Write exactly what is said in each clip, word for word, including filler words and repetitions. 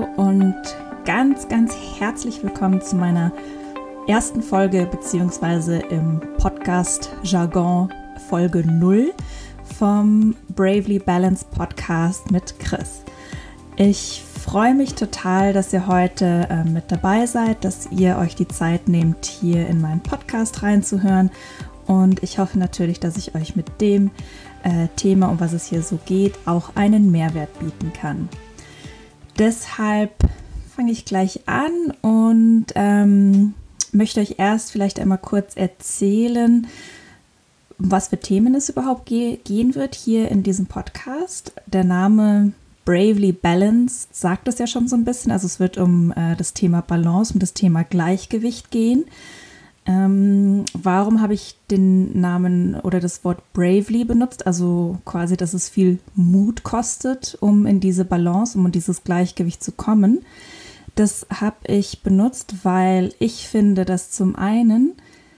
Hallo und ganz, ganz herzlich willkommen zu meiner ersten Folge beziehungsweise im Podcast Jargon Folge null vom Bravely Balanced Podcast mit Chris. Ich freue mich total, dass ihr heute äh, mit dabei seid, dass ihr euch die Zeit nehmt, hier in meinen Podcast reinzuhören, und ich hoffe natürlich, dass ich euch mit dem äh, Thema, um was es hier so geht, auch einen Mehrwert bieten kann. Deshalb fange ich gleich an und ähm, möchte euch erst vielleicht einmal kurz erzählen, um was für Themen es überhaupt ge- gehen wird hier in diesem Podcast. Der Name Bravely Balanced sagt es ja schon so ein bisschen. Also es wird um äh, das Thema Balance, um das Thema Gleichgewicht gehen. Ähm, warum habe ich den Namen oder das Wort Bravely benutzt? Also quasi, dass es viel Mut kostet, um in diese Balance, um in dieses Gleichgewicht zu kommen. Das habe ich benutzt, weil ich finde, dass zum einen,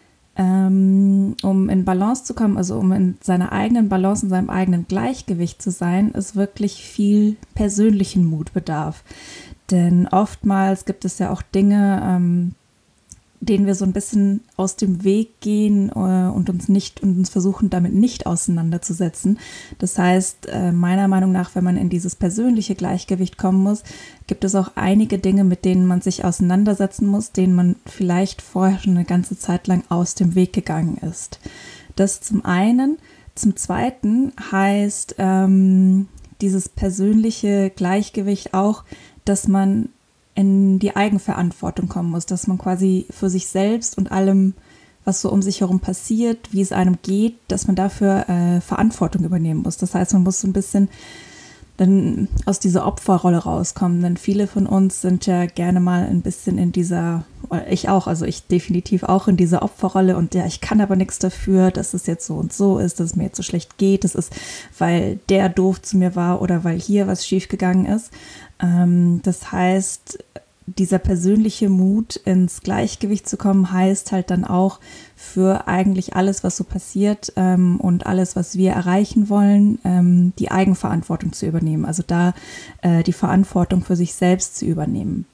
ähm, um in Balance zu kommen, also um in seiner eigenen Balance, in seinem eigenen Gleichgewicht zu sein, es wirklich viel persönlichen Mut bedarf. Denn oftmals gibt es ja auch Dinge, ähm, denen wir so ein bisschen aus dem Weg gehen äh, und uns nicht und uns versuchen, damit nicht auseinanderzusetzen. Das heißt, äh, meiner Meinung nach, wenn man in dieses persönliche Gleichgewicht kommen muss, gibt es auch einige Dinge, mit denen man sich auseinandersetzen muss, denen man vielleicht vorher schon eine ganze Zeit lang aus dem Weg gegangen ist. Das zum einen. Zum zweiten heißt ähm, dieses persönliche Gleichgewicht auch, dass man in die Eigenverantwortung kommen muss, dass man quasi für sich selbst und allem, was so um sich herum passiert, wie es einem geht, dass man dafür äh, Verantwortung übernehmen muss. Das heißt, man muss so ein bisschen dann aus dieser Opferrolle rauskommen, denn viele von uns sind ja gerne mal ein bisschen in dieser, ich auch, also ich definitiv auch in dieser Opferrolle, und ja, ich kann aber nichts dafür, dass es jetzt so und so ist, dass es mir jetzt so schlecht geht, das ist, weil der doof zu mir war oder weil hier was schiefgegangen ist. Ähm, das heißt, dieser persönliche Mut, ins Gleichgewicht zu kommen, heißt halt dann auch, für eigentlich alles, was so passiert ähm, und alles, was wir erreichen wollen, ähm, die Eigenverantwortung zu übernehmen. Also da äh, die Verantwortung für sich selbst zu übernehmen.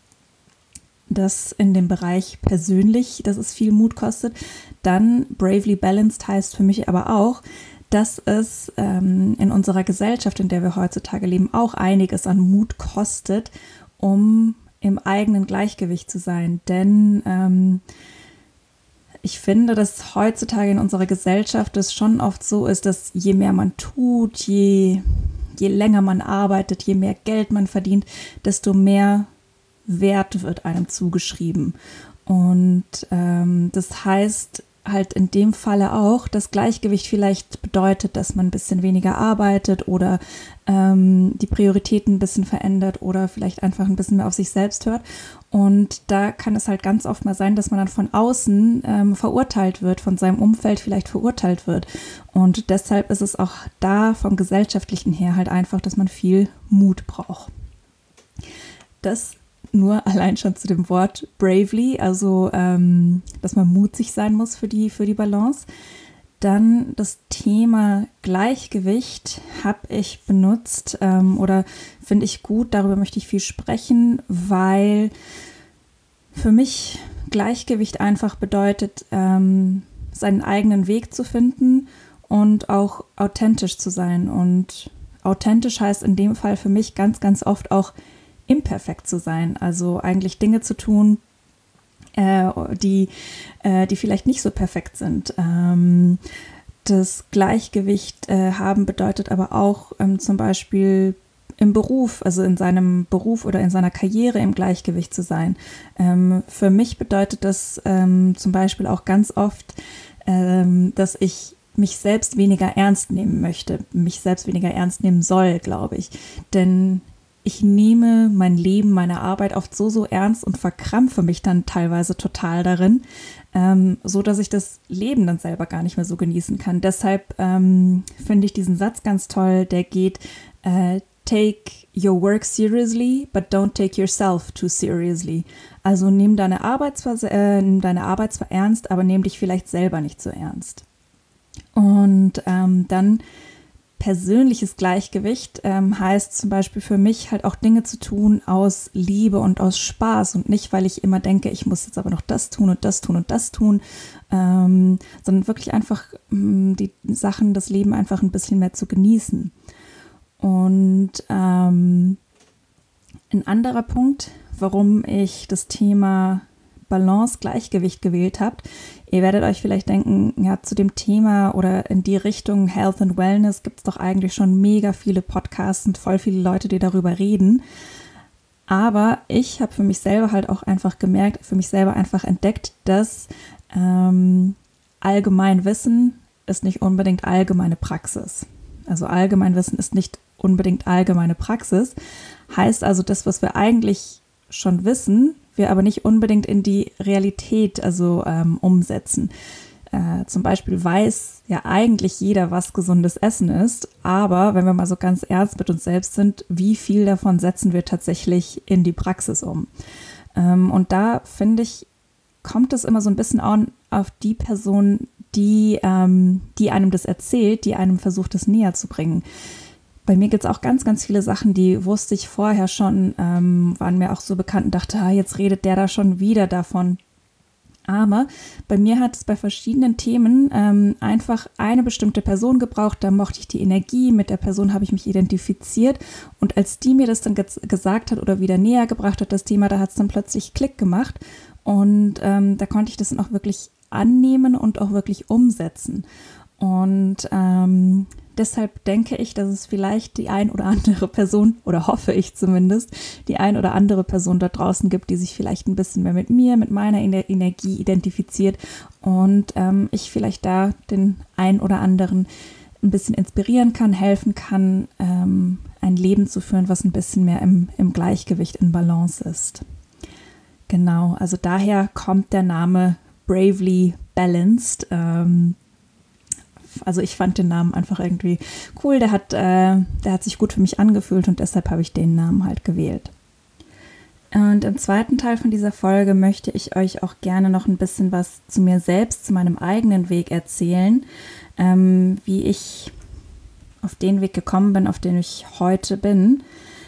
Das in dem Bereich persönlich, dass es viel Mut kostet. Dann Bravely Balanced heißt für mich aber auch, dass es ähm, in unserer Gesellschaft, in der wir heutzutage leben, auch einiges an Mut kostet, um im eigenen Gleichgewicht zu sein. Denn ähm, ich finde, dass heutzutage in unserer Gesellschaft es schon oft so ist, dass je mehr man tut, je, je länger man arbeitet, je mehr Geld man verdient, desto mehr Wert wird einem zugeschrieben. Und ähm, das heißt halt in dem Falle auch, dass Gleichgewicht vielleicht bedeutet, dass man ein bisschen weniger arbeitet oder ähm, die Prioritäten ein bisschen verändert oder vielleicht einfach ein bisschen mehr auf sich selbst hört. Und da kann es halt ganz oft mal sein, dass man dann von außen ähm, verurteilt wird, von seinem Umfeld vielleicht verurteilt wird. Und deshalb ist es auch da vom Gesellschaftlichen her halt einfach, dass man viel Mut braucht. Das nur allein schon zu dem Wort Bravely, also ähm, dass man mutig sein muss für die, für die Balance. Dann das Thema Gleichgewicht habe ich benutzt ähm, oder finde ich gut, darüber möchte ich viel sprechen, weil für mich Gleichgewicht einfach bedeutet, ähm, seinen eigenen Weg zu finden und auch authentisch zu sein. Und authentisch heißt in dem Fall für mich ganz, ganz oft auch imperfekt zu sein, also eigentlich Dinge zu tun, äh, die, äh, die vielleicht nicht so perfekt sind. Ähm, das Gleichgewicht äh, haben bedeutet aber auch ähm, zum Beispiel im Beruf, also in seinem Beruf oder in seiner Karriere im Gleichgewicht zu sein. Ähm, für mich bedeutet das ähm, zum Beispiel auch ganz oft, ähm, dass ich mich selbst weniger ernst nehmen möchte, mich selbst weniger ernst nehmen soll, glaube ich, denn ich nehme mein Leben, meine Arbeit oft so, so ernst und verkrampfe mich dann teilweise total darin, ähm, so dass ich das Leben dann selber gar nicht mehr so genießen kann. Deshalb ähm, finde ich diesen Satz ganz toll, der geht, äh, take your work seriously, but don't take yourself too seriously. Also nimm deine Arbeit zwar, äh, nimm deine Arbeit zwar ernst, aber nimm dich vielleicht selber nicht so ernst. Und ähm, dann persönliches Gleichgewicht ähm, heißt zum Beispiel für mich halt auch Dinge zu tun aus Liebe und aus Spaß und nicht, weil ich immer denke, ich muss jetzt aber noch das tun und das tun und das tun, ähm, sondern wirklich einfach mh, die Sachen, das Leben einfach ein bisschen mehr zu genießen. Und ähm, ein anderer Punkt, warum ich das Thema Balance, Gleichgewicht gewählt habe. Ihr werdet euch vielleicht denken, ja, zu dem Thema oder in die Richtung Health and Wellness gibt es doch eigentlich schon mega viele Podcasts und voll viele Leute, die darüber reden. Aber ich habe für mich selber halt auch einfach gemerkt, für mich selber einfach entdeckt, dass ähm, Allgemeinwissen ist nicht unbedingt allgemeine Praxis. Also Allgemeinwissen ist nicht unbedingt allgemeine Praxis. Heißt also, das, was wir eigentlich schon wissen, wir aber nicht unbedingt in die Realität also ähm, umsetzen. Äh, zum Beispiel weiß ja eigentlich jeder, was gesundes Essen ist, aber wenn wir mal so ganz ernst mit uns selbst sind, wie viel davon setzen wir tatsächlich in die Praxis um? Ähm, und da finde ich, kommt es immer so ein bisschen an auf die Person, die, ähm, die einem das erzählt, die einem versucht, das näher zu bringen. Bei mir gibt es auch ganz, ganz viele Sachen, die wusste ich vorher schon, ähm, waren mir auch so bekannt und dachte, ah, jetzt redet der da schon wieder davon. Aber bei mir hat es bei verschiedenen Themen ähm, einfach eine bestimmte Person gebraucht, da mochte ich die Energie, mit der Person habe ich mich identifiziert und als die mir das dann ge- gesagt hat oder wieder näher gebracht hat, das Thema, da hat es dann plötzlich Klick gemacht und ähm, da konnte ich das dann auch wirklich annehmen und auch wirklich umsetzen. Und ähm, deshalb denke ich, dass es vielleicht die ein oder andere Person, oder hoffe ich zumindest, die ein oder andere Person da draußen gibt, die sich vielleicht ein bisschen mehr mit mir, mit meiner Energie identifiziert und ähm, ich vielleicht da den ein oder anderen ein bisschen inspirieren kann, helfen kann, ähm, ein Leben zu führen, was ein bisschen mehr im, im Gleichgewicht, in Balance ist. Genau, also daher kommt der Name Bravely Balanced. Ähm, Also ich fand den Namen einfach irgendwie cool, der hat, äh, der hat sich gut für mich angefühlt und deshalb habe ich den Namen halt gewählt. Und im zweiten Teil von dieser Folge möchte ich euch auch gerne noch ein bisschen was zu mir selbst, zu meinem eigenen Weg erzählen, ähm, wie ich auf den Weg gekommen bin, auf den ich heute bin.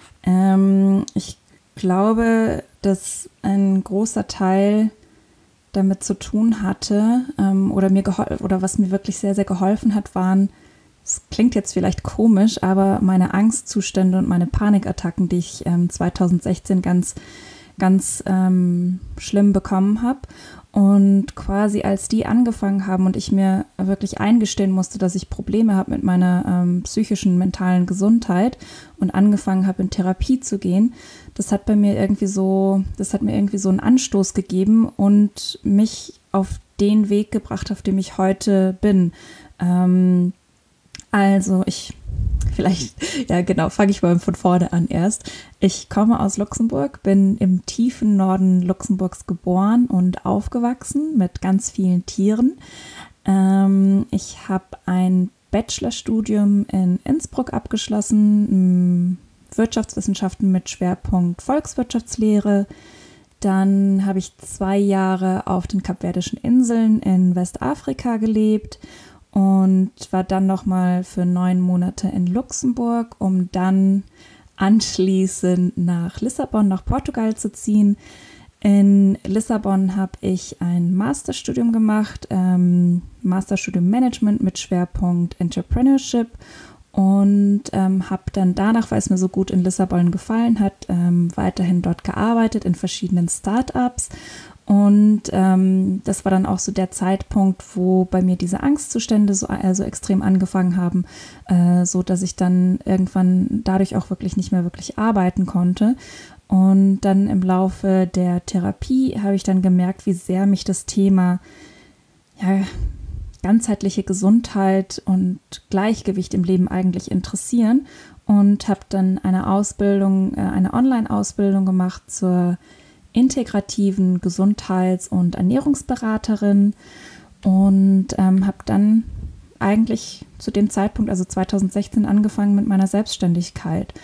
Ähm, ich glaube, dass ein großer Teil damit zu tun hatte ähm, oder mir gehol- oder was mir wirklich sehr, sehr geholfen hat, waren, es klingt jetzt vielleicht komisch, aber meine Angstzustände und meine Panikattacken, die ich ähm, zwanzig sechzehn ganz, ganz ähm, schlimm bekommen habe. Und quasi als die angefangen haben und ich mir wirklich eingestehen musste, dass ich Probleme habe mit meiner ähm, psychischen, mentalen Gesundheit und angefangen habe, in Therapie zu gehen, das hat bei mir irgendwie so, das hat mir irgendwie so einen Anstoß gegeben und mich auf den Weg gebracht, auf dem ich heute bin. Ähm, also ich, vielleicht, ja genau, fange ich mal von vorne an erst. Ich komme aus Luxemburg, bin im tiefen Norden Luxemburgs geboren und aufgewachsen mit ganz vielen Tieren. Ähm, ich habe ein Bachelorstudium in Innsbruck abgeschlossen, Wirtschaftswissenschaften mit Schwerpunkt Volkswirtschaftslehre. Dann habe ich zwei Jahre auf den Kapverdischen Inseln in Westafrika gelebt und war dann nochmal für neun Monate in Luxemburg, um dann anschließend nach Lissabon, nach Portugal zu ziehen. In Lissabon habe ich ein Masterstudium gemacht, ähm, Masterstudium Management mit Schwerpunkt Entrepreneurship. Und ähm, habe dann danach, weil es mir so gut in Lissabon gefallen hat, ähm, weiterhin dort gearbeitet in verschiedenen Startups. Und ähm, das war dann auch so der Zeitpunkt, wo bei mir diese Angstzustände so also extrem angefangen haben, äh, so dass ich dann irgendwann dadurch auch wirklich nicht mehr wirklich arbeiten konnte. Und dann im Laufe der Therapie habe ich dann gemerkt, wie sehr mich das Thema ja ganzheitliche Gesundheit und Gleichgewicht im Leben eigentlich interessieren und habe dann eine Ausbildung, eine Online-Ausbildung gemacht zur integrativen Gesundheits- und Ernährungsberaterin und ähm, habe dann eigentlich zu dem Zeitpunkt, also zwanzig sechzehn, angefangen mit meiner Selbstständigkeit.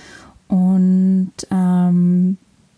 Und ähm,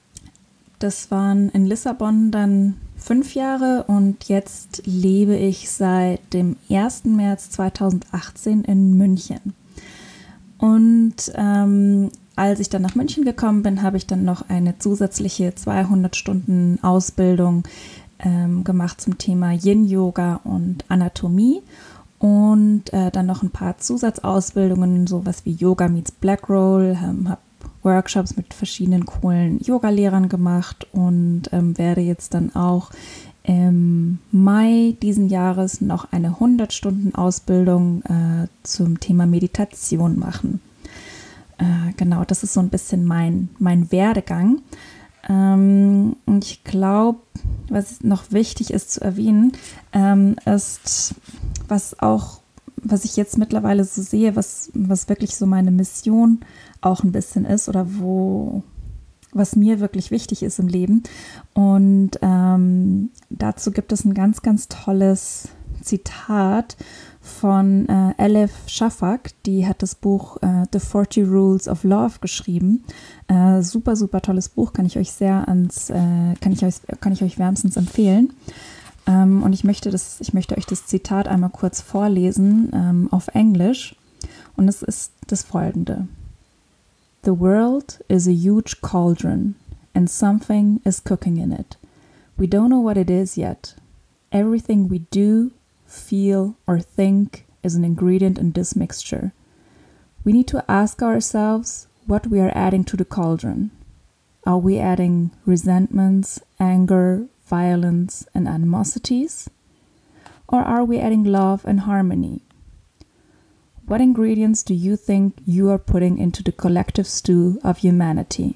das waren in Lissabon dann fünf Jahre und jetzt lebe ich seit dem ersten März zweitausendachtzehn in München. Und ähm, als ich dann nach München gekommen bin, habe ich dann noch eine zusätzliche zweihundert Stunden Ausbildung ähm, gemacht zum Thema Yin-Yoga und Anatomie und äh, dann noch ein paar Zusatzausbildungen, sowas wie Yoga meets Black Roll, ähm, habe Workshops mit verschiedenen coolen Yoga-Lehrern gemacht und ähm, werde jetzt dann auch im Mai diesen Jahres noch eine hundert Stunden Ausbildung äh, zum Thema Meditation machen. Äh, genau, das ist so ein bisschen mein, mein Werdegang. Ähm, und ich glaube, was noch wichtig ist zu erwähnen, ähm, ist, was auch, was ich jetzt mittlerweile so sehe, was, was wirklich so meine Mission auch ein bisschen ist oder wo, was mir wirklich wichtig ist im Leben. Und ähm, dazu gibt es ein ganz, ganz tolles Zitat von äh, Elif Shafak. Die hat das Buch äh, The forty Rules of Love geschrieben. Äh, super, super tolles Buch, kann ich euch sehr ans, äh, kann ich euch, kann ich euch wärmstens empfehlen. Ähm, und ich möchte das, ich möchte euch das Zitat einmal kurz vorlesen ähm, auf Englisch. Und es ist das folgende: The world is a huge cauldron, and something is cooking in it. We don't know what it is yet. Everything we do, feel, or think is an ingredient in this mixture. We need to ask ourselves what we are adding to the cauldron. Are we adding resentments, anger, violence, and animosities? Or are we adding love and harmony? What ingredients do you think you are putting into the collective stew of humanity?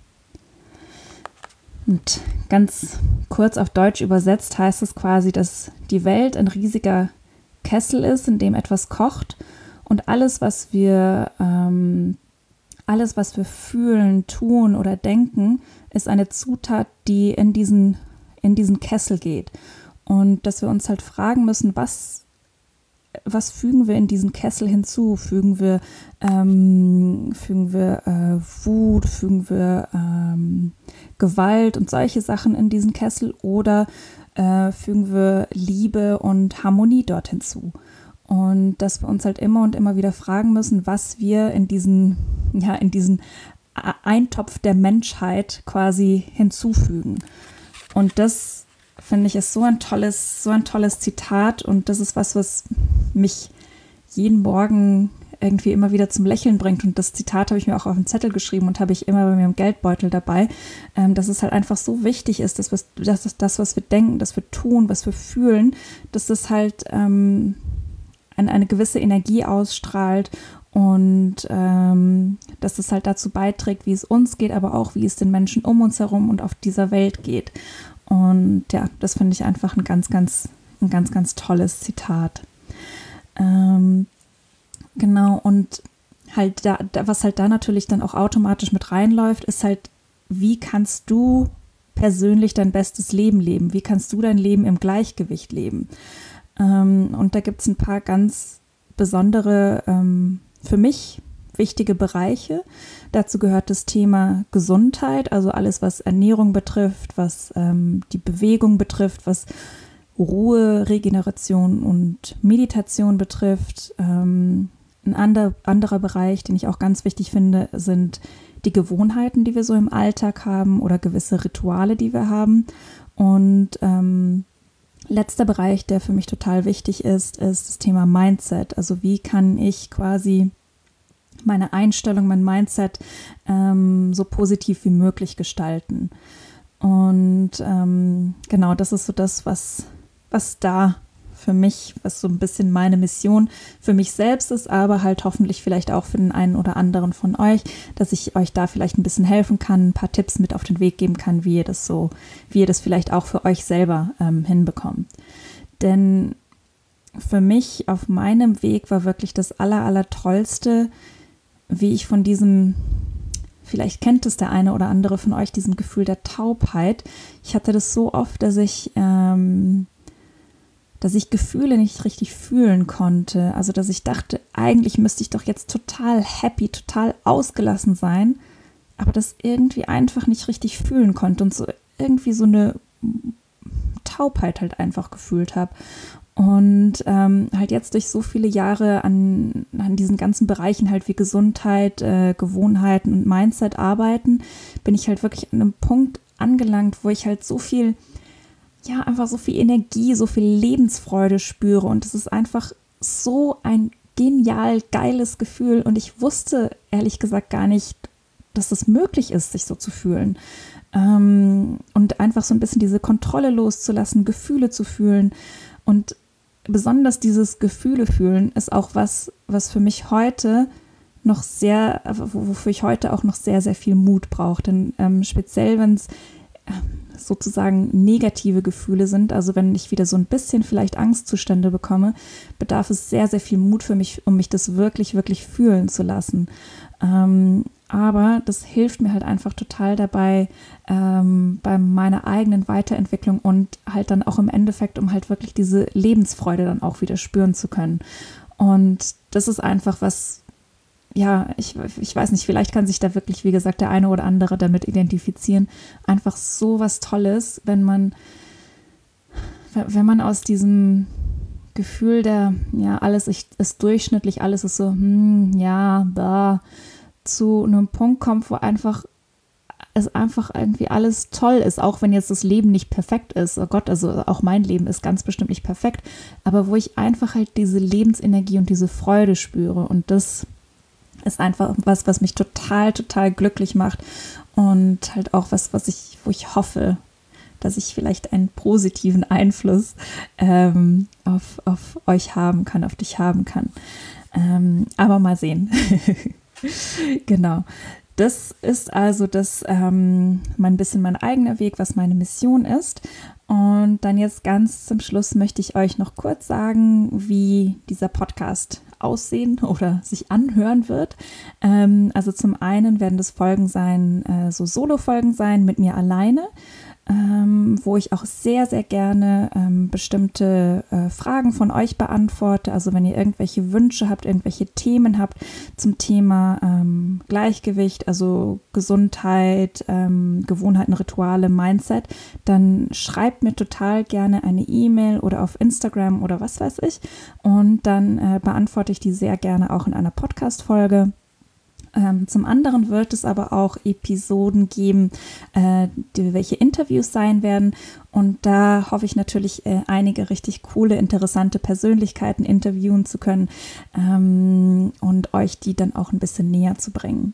Und ganz kurz auf Deutsch übersetzt heißt es quasi, dass die Welt ein riesiger Kessel ist, in dem etwas kocht und alles, was wir, ähm, alles, was wir fühlen, tun oder denken, ist eine Zutat, die in diesen, in diesen Kessel geht. Und dass wir uns halt fragen müssen, was Was fügen wir in diesen Kessel hinzu? Fügen wir, ähm, fügen wir äh, Wut, fügen wir ähm, Gewalt und solche Sachen in diesen Kessel oder äh, fügen wir Liebe und Harmonie dort hinzu? Und dass wir uns halt immer und immer wieder fragen müssen, was wir in diesen, ja, in diesen Eintopf der Menschheit quasi hinzufügen. Und das finde ich, ist so ein tolles, so ein tolles Zitat und das ist was, was mich jeden Morgen irgendwie immer wieder zum Lächeln bringt und das Zitat habe ich mir auch auf den Zettel geschrieben und habe ich immer bei mir im Geldbeutel dabei, ähm, dass es halt einfach so wichtig ist, dass, was, dass das, was wir denken, dass wir tun, was wir fühlen, dass das halt ähm, eine, eine gewisse Energie ausstrahlt und ähm, dass es halt dazu beiträgt, wie es uns geht, aber auch wie es den Menschen um uns herum und auf dieser Welt geht. Und ja, das finde ich einfach ein ganz, ganz, ein ganz, ganz tolles Zitat. Ähm, genau, und halt da, da, was halt da natürlich dann auch automatisch mit reinläuft, ist halt, wie kannst du persönlich dein bestes Leben leben? Wie kannst du dein Leben im Gleichgewicht leben? Ähm, und da gibt es ein paar ganz besondere, ähm, für mich wichtige Bereiche. Dazu gehört das Thema Gesundheit, also alles, was Ernährung betrifft, was ähm, die Bewegung betrifft, was Ruhe, Regeneration und Meditation betrifft. Ähm, ein ander, anderer Bereich, den ich auch ganz wichtig finde, sind die Gewohnheiten, die wir so im Alltag haben oder gewisse Rituale, die wir haben. Und ähm, letzter Bereich, der für mich total wichtig ist, ist das Thema Mindset. Also wie kann ich quasi meine Einstellung, mein Mindset ähm, so positiv wie möglich gestalten. Und ähm, genau, das ist so das, was, was da für mich, was so ein bisschen meine Mission für mich selbst ist, aber halt hoffentlich vielleicht auch für den einen oder anderen von euch, dass ich euch da vielleicht ein bisschen helfen kann, ein paar Tipps mit auf den Weg geben kann, wie ihr das so, wie ihr das vielleicht auch für euch selber ähm, hinbekommt. Denn für mich auf meinem Weg war wirklich das aller, aller Tollste, wie ich von diesem, vielleicht kennt es der eine oder andere von euch, diesem Gefühl der Taubheit. Ich hatte das so oft, dass ich, ähm, dass ich Gefühle nicht richtig fühlen konnte. Also, dass ich dachte, eigentlich müsste ich doch jetzt total happy, total ausgelassen sein, aber das irgendwie einfach nicht richtig fühlen konnte und so irgendwie so eine Taubheit halt einfach gefühlt habe. Und ähm, halt jetzt durch so viele Jahre an, an diesen ganzen Bereichen halt wie Gesundheit, äh, Gewohnheiten und Mindset arbeiten, bin ich halt wirklich an einem Punkt angelangt, wo ich halt so viel, ja, einfach so viel Energie, so viel Lebensfreude spüre. Und es ist einfach so ein genial geiles Gefühl. Und ich wusste ehrlich gesagt gar nicht, dass es möglich ist, sich so zu fühlen. Ähm, und einfach so ein bisschen diese Kontrolle loszulassen, Gefühle zu fühlen. Und besonders dieses Gefühle fühlen ist auch was, was für mich heute noch sehr, wofür ich heute auch noch sehr, sehr viel Mut brauche. Denn ähm, speziell, wenn es äh, sozusagen negative Gefühle sind, also wenn ich wieder so ein bisschen vielleicht Angstzustände bekomme, bedarf es sehr, sehr viel Mut für mich, um mich das wirklich, wirklich fühlen zu lassen. Ähm, aber das hilft mir halt einfach total dabei, ähm, bei meiner eigenen Weiterentwicklung und halt dann auch im Endeffekt, um halt wirklich diese Lebensfreude dann auch wieder spüren zu können. Und das ist einfach was, ja, ich, ich weiß nicht, vielleicht kann sich da wirklich, wie gesagt, der eine oder andere damit identifizieren. Einfach so was Tolles, wenn man, wenn man aus diesem Gefühl der, ja, alles ist durchschnittlich, alles ist so, hm, ja, da, zu einem Punkt kommt, wo einfach es einfach irgendwie alles toll ist, auch wenn jetzt das Leben nicht perfekt ist. Oh Gott, also auch mein Leben ist ganz bestimmt nicht perfekt, aber wo ich einfach halt diese Lebensenergie und diese Freude spüre, und das ist einfach was, was mich total, total glücklich macht und halt auch was, was ich, wo ich hoffe, dass ich vielleicht einen positiven Einfluss ähm, auf, auf euch haben kann, auf dich haben kann. Ähm, aber mal sehen. Genau. Das ist also das ähm, mein bisschen mein eigener Weg, was meine Mission ist. Und dann jetzt ganz zum Schluss möchte ich euch noch kurz sagen, wie dieser Podcast aussehen oder sich anhören wird. Ähm, also zum einen werden das Folgen sein, äh, so Solo-Folgen sein mit mir alleine, ähm, wo ich auch sehr, sehr gerne ähm, bestimmte äh, Fragen von euch beantworte. Also wenn ihr irgendwelche Wünsche habt, irgendwelche Themen habt zum Thema ähm, Gleichgewicht, also Gesundheit, ähm, Gewohnheiten, Rituale, Mindset, dann schreibt mir total gerne eine E-Mail oder auf Instagram oder was weiß ich. Und dann äh, beantworte ich die sehr gerne auch in einer Podcast-Folge. Ähm, zum anderen wird es aber auch Episoden geben, äh, die, welche Interviews sein werden. Und da hoffe ich natürlich, äh, einige richtig coole, interessante Persönlichkeiten interviewen zu können ähm, und euch die dann auch ein bisschen näher zu bringen.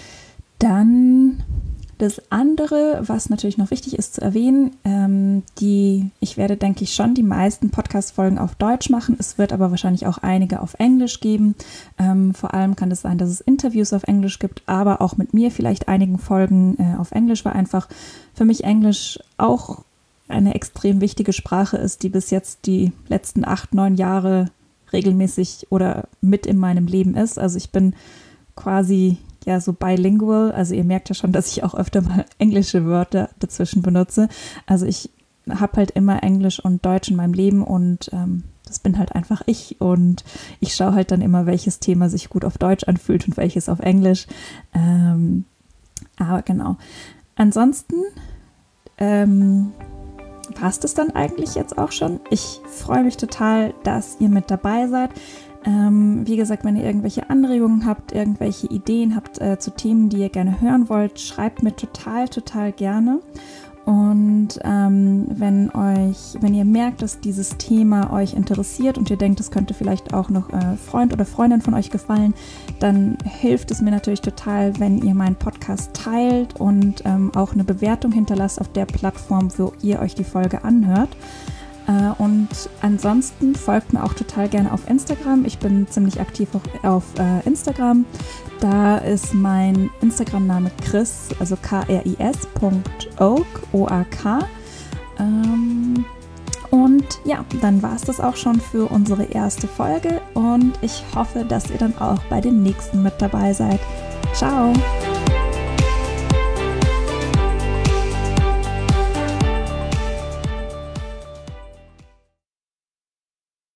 Dann das andere, was natürlich noch wichtig ist zu erwähnen, ähm, die, ich werde, denke ich, schon die meisten Podcast-Folgen auf Deutsch machen. Es wird aber wahrscheinlich auch einige auf Englisch geben. Ähm, vor allem kann es sein, dass es Interviews auf Englisch gibt, aber auch mit mir vielleicht einigen Folgen äh, auf Englisch, weil einfach für mich Englisch auch eine extrem wichtige Sprache ist, die bis jetzt die letzten acht, neun Jahre regelmäßig oder mit in meinem Leben ist. Also ich bin quasi ja so bilingual, also ihr merkt ja schon, dass ich auch öfter mal englische Wörter dazwischen benutze. Also ich habe halt immer Englisch und Deutsch in meinem Leben und ähm, das bin halt einfach ich und ich schaue halt dann immer, welches Thema sich gut auf Deutsch anfühlt und welches auf Englisch. Ähm, aber genau. Ansonsten ähm, war es das dann eigentlich jetzt auch schon. Ich freue mich total, dass ihr mit dabei seid. Ähm, wie gesagt, wenn ihr irgendwelche Anregungen habt, irgendwelche Ideen habt äh, zu Themen, die ihr gerne hören wollt, schreibt mir total, total gerne. Und ähm, wenn euch, wenn ihr merkt, dass dieses Thema euch interessiert und ihr denkt, es könnte vielleicht auch noch äh, Freund oder Freundin von euch gefallen, dann hilft es mir natürlich total, wenn ihr meinen Podcast teilt und ähm, auch eine Bewertung hinterlasst auf der Plattform, wo ihr euch die Folge anhört. Und ansonsten folgt mir auch total gerne auf Instagram. Ich bin ziemlich aktiv auf, auf äh, Instagram. Da ist mein Instagram-Name Chris, also K R I S Punkt Oak, O A K. Ähm, und ja, dann war es das auch schon für unsere erste Folge. Und ich hoffe, dass ihr dann auch bei den nächsten mit dabei seid. Ciao!